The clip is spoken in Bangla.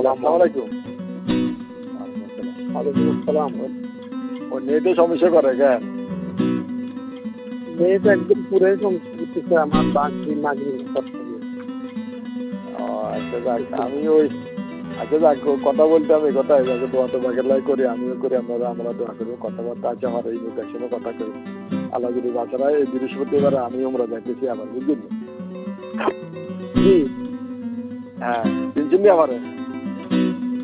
আসসালামু আলাইকুম। ওয়ালাইকুম আসসালাম। ও নেটে সমস্যা করে কেন? নেট একদম পুরাই সমস্যা করতেছে আমার বাকি নাগরিক করতে ও আচ্ছা যাক, আমি ওই আচ্ছা যাক কথা বলতে আমি কথা যাকে দোয়া তো বাগের লাই করি, আমিও করি, আমরা দোয়া করি, কথাবার্তা আছে আমার এই দেখছিলাম কথা করি। আল্লাহ যদি বাচ্চারা এই বৃহস্পতিবার আমি আমরা যাইতেছি আবার বুঝলি। জি। হ্যাঁ চিনছেন আমারে?